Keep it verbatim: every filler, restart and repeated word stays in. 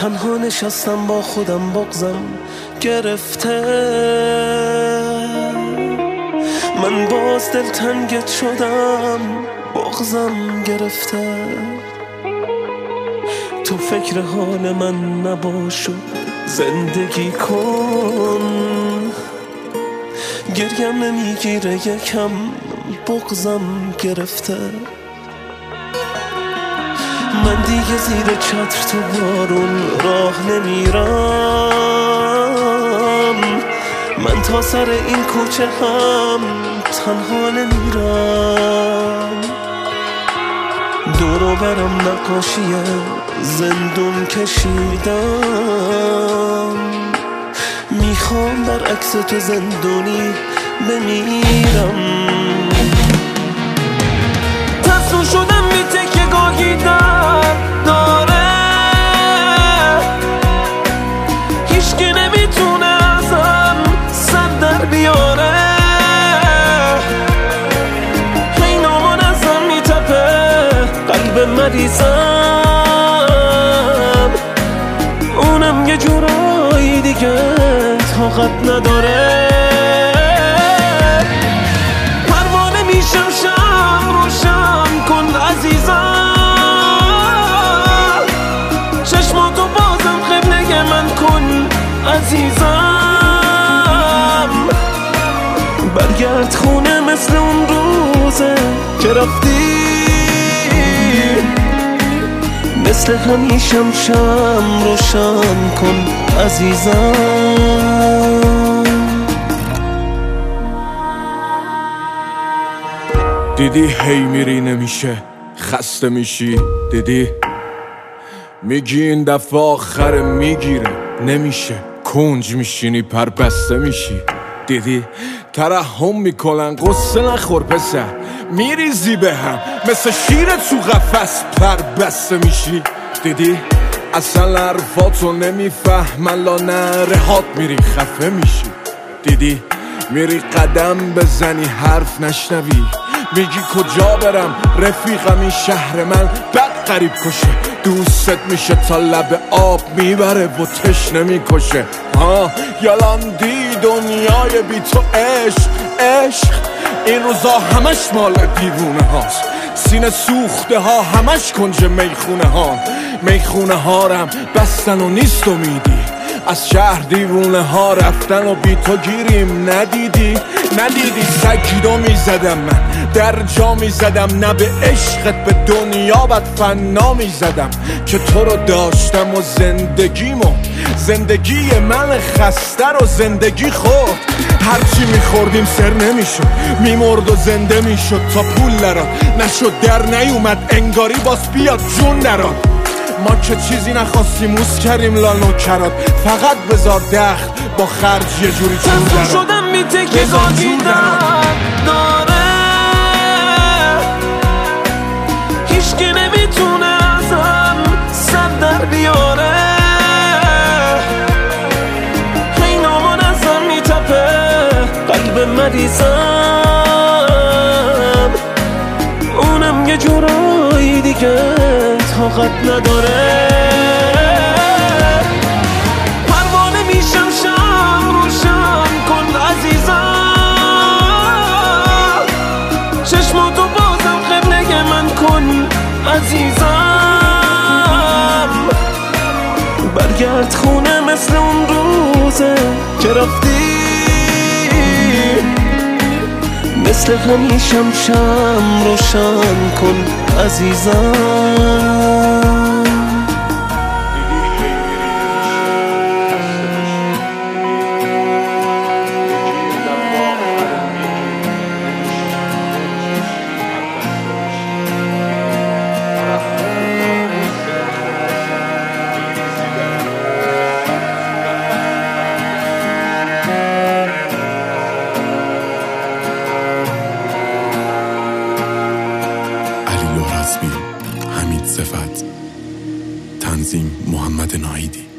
تنها نشستم با خودم بغضم گرفته، من باز دلتنگت شدم بغضم گرفته. تو فکر حال من نباش و زندگی کن، گریم نمیگیره یکم بغضم گرفته. من دیگه زیر چتر تو بارون راه نمیرم، من تا سر این کوچه هم تنها نمیرم. دورو برم نقاشی زندون کشیدم، میخوام بر عکس تو زندونی بمیرم. تسلیم شدم بی تکه گاهی در داره، هیچکی نمیتونه ازم سر در بیاره. هی نامان ازم میتپه قلب مریضم، اونم یه جورایی دیگه طاقت نداره. پروانه میشم شم روشن کن عزیزم، چشماتو بازم قبله من کن عزیزم. برگرد خونه مثل اون روزه که رفتی، مثل همیشم شم روشن کن عزیزم. دیدی هی میری نمیشه خسته میشی، دیدی میگی این دفعه آخر میگیره نمیشه، کنج میشینی پر بسته میشی. دیدی ترحم میکنن قصه نخور پسر، میریزی به هم مثل شیر تو قفس پر بسته میشی. دیدی اصلا حرفاتو نمیفهمن لا نرهات میری خفه میشی. دیدی میری قدم بزنی حرف نشنوی، میگی کجا برم رفیقم این شهر من بد قریب کشه، دوست میشه تا لب آب میبره و تشنه میکشه. ها یالان دی دنیای بی تو عشق عشق، این روزا همش مال دیوونه هاست، سینه سوخته ها همش کنج میخونه ها. میخونه ها رم بستن و نیست امیدی، از شهر دیوونه ها رفتن و بی تو گیریم. ندیدی ندیدی سکیدو میزدم من در جا میزدم، نه به عشقت به دنیا بد فنا میزدم که تو رو داشتم و زندگیمو زندگی من خسته رو زندگی خورد. هرچی میخوردیم سر نمیشد، میمرد و زنده میشد تا پول نراد نشد در نیومد انگاری باز بیاد جون نراد. ما که چیزی نخواستیم موس کردیم لانو کراد، فقط بذار دخل با خرج یه جوری چون دراد. شدم بی تکی گاهی در داره، هیچکی نمیتونه ازم سر در بیاره. هی نامان ازم میتپه قلب مریضم، اونم یه جورایی دیگه طاقت نداره. پروانه میشم شم روشن کن عزیزم، چشماتو بازم قبله من کن عزیزم. برگرد خونه مثل اون روزه که رفتی، مثل همیشم شم روشن کن عزیزم. حمید صفت، تنظیم محمد ناهیدی.